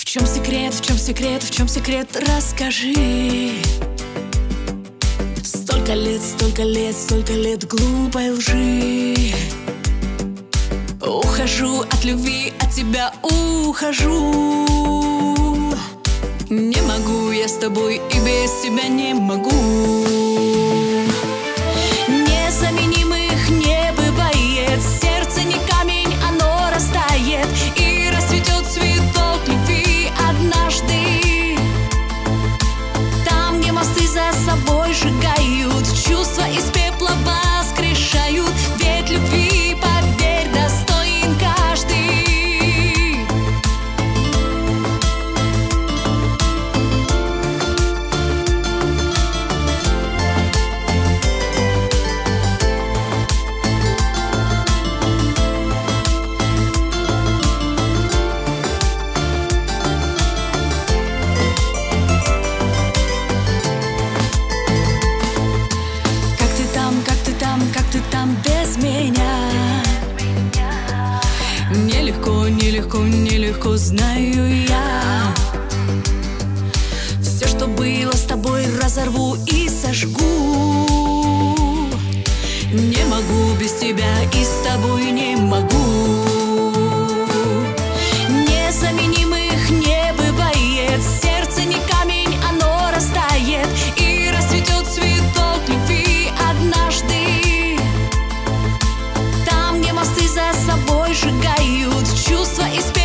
чем секрет, в чем секрет, в чем секрет, расскажи. Столько лет, столько лет, столько лет глупой лжи. Ухожу от любви, от тебя ухожу. Не могу я с тобой и без тебя не могу. Незаменимых не бывает. Сердце не камень, оно растает и расцветет цветок любви однажды. Там, где мосты за собой сжигают, чувства из пепла воскрешают. Ведь любви, поверь, достоин каждый. Как ты там без меня? Нелегко, нелегко, нелегко, знаю я. Все, что было с тобой, разорву и сожгу. Не могу без тебя и с тобой не могу. Незаменимых не бывает. Сердце не камень, оно растает и расцветет цветок любви однажды. Там, где мосты за собой сжигают, чувства из